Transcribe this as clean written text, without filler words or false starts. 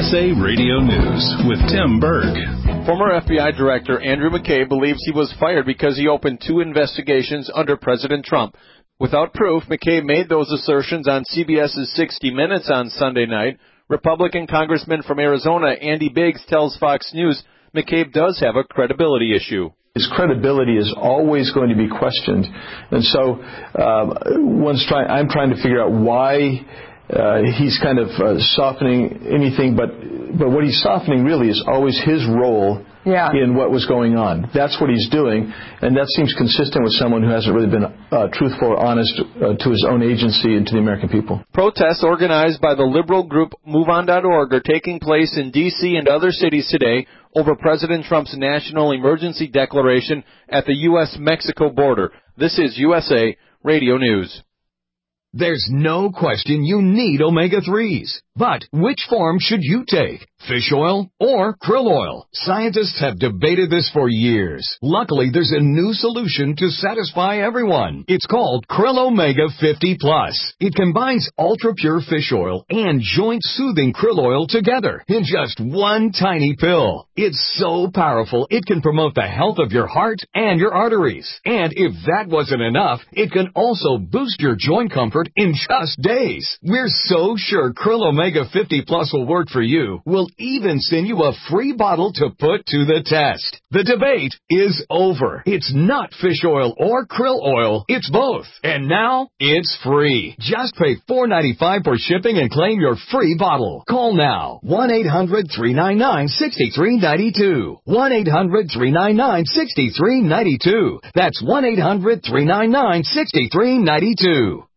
USA Radio News with Tim Berg. Former FBI Director Andrew McCabe believes he was fired because he opened 2 investigations under President Trump. Without proof, McCabe made those assertions on CBS's 60 Minutes on Sunday night. Republican Congressman from Arizona Andy Biggs tells Fox News McCabe does have a credibility issue. His credibility is always going to be questioned. And so I'm trying to figure out why he's kind of softening anything, but what he's softening really is always his role in what was going on. That's what he's doing, and that seems consistent with someone who hasn't really been truthful or honest to his own agency and to the American people. Protests organized by the liberal group MoveOn.org are taking place in D.C. and other cities today over President Trump's national emergency declaration at the U.S.-Mexico border. This is USA Radio News. There's no question you need omega-3s. But which form should you take? Fish oil or krill oil? Scientists have debated this for years. Luckily, there's a new solution to satisfy everyone. It's called Krill Omega 50 Plus. It combines ultra-pure fish oil and joint-soothing krill oil together in just one tiny pill. It's so powerful, it can promote the health of your heart and your arteries. And if that wasn't enough, it can also boost your joint comfort in just days. We're so sure Krill Omega 50 Plus will work for you. We'll even send you a free bottle to put to the test. The debate is over. It's not fish oil or krill oil. It's both. And now it's free. Just pay $4.95 for shipping and claim your free bottle. Call now. 1-800-399-6392. 1-800-399-6392. That's 1-800-399-6392.